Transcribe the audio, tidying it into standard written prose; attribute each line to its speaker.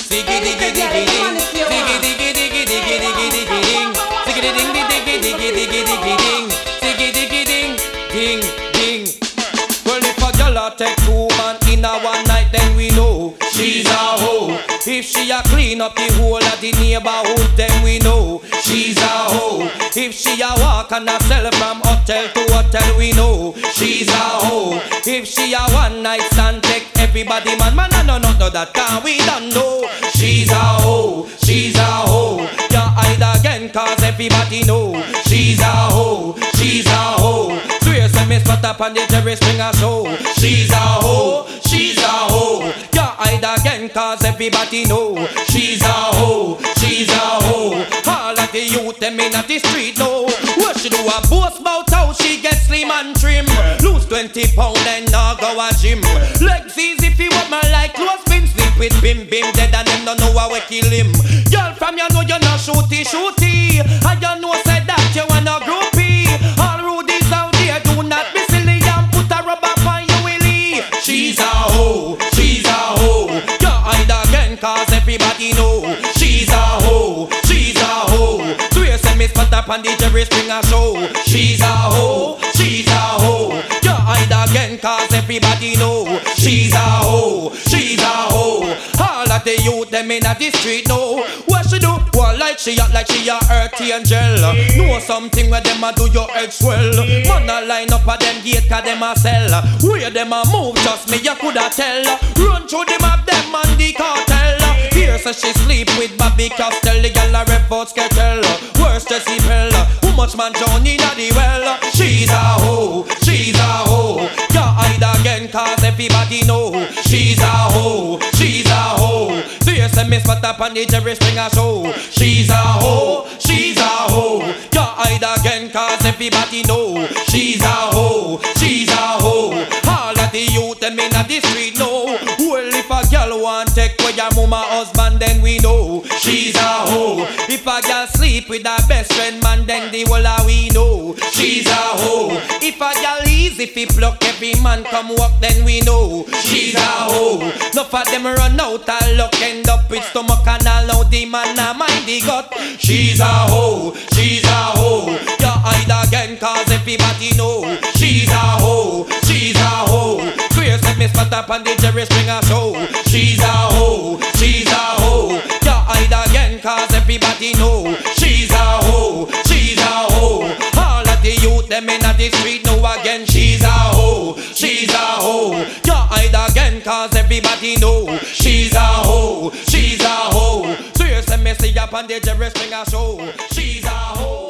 Speaker 1: Ziggy diggy diggy ding, ziggy diggy diggy diggy diggy diggy ding, ziggy ding diggy diggy diggy diggy ding, ziggy diggy ding, ding ding. Well, if a girl a take two man in a one night, then we know she's a hoe. If she a clean up the whole of the neighborhood, then we know she's a hoe. If she a walk and a sell from hotel to hotel, we know she's a hoe. If she a one night stand take everybody man, no that can we don't know. She's a hoe, she's a hoe. You hide again cause everybody know she's a hoe, she's a hoe. Swear say me spot up on the Jerry Springer show. She's a hoe, she's a hoe. You hide again cause everybody know she's a hoe, she's a hoe. All of the youth them in at the street know what she do a boast about how she get slim and trim. Lose 20 pound and now go a gym. Legs easy if you want my like close pin. Sleep with bim dead and them don't know how we kill him. Girl from you know you're not shooty and you know said that you wanna groupie. All rudies out there do not be silly and put a rubber on your willy. She's a hoe, she's a hoe. You hide again cause everybody know she's a hoe, she's a hoe. So you send me spot up on the Jerry Springer show. She's a hoe, she's a hoe. You hide again cause everybody know she's a hoe, she's a hoe. All of the youth them in the street know what she do. Well, like she act like she a earth angel. Know something where them a do your head swell. Man a line up at them gate cause them a sell. Where them a move just me you coulda tell. Run through the map them and the cartel. Here so she sleep with Bobby Castell. The girl a rep out Skettel. Worse Jessie Pell. Who much man John in the well. She's a hoe, she's a hoe. You hide again cause everybody know she's a hoe, she's a hoe. So you send me spot up on the Jerry Springer show. She's a hoe, she's a hoe. You hide again cause everybody know she's a hoe, she's a hoe. All of the youth them in the street know. Well, if a girl want take with your mama husband, then we know she's a hoe. If a girl sleep with her best friend man, then the whole of we know she's a hoe. If a girl easy fi pluck every man come walk, then we know she's a hoe. No for them run out of luck, end up with stomach and all now the man a mind the gut. She's a hoe, she's a hoe. You hide again cause everybody know she's a hoe, she's a hoe. Swear set me spot up on the Jerry Springer show. She's a hoe, she's a hoe. You hide again cause everybody know she's a hoe, she's a hoe. All of the youth them in the street know again she's a hoe, she's a hoe. You hide again cause everybody know she's a hoe, she's a hoe. So you send me see up on the Jerry Springer show. She's a hoe.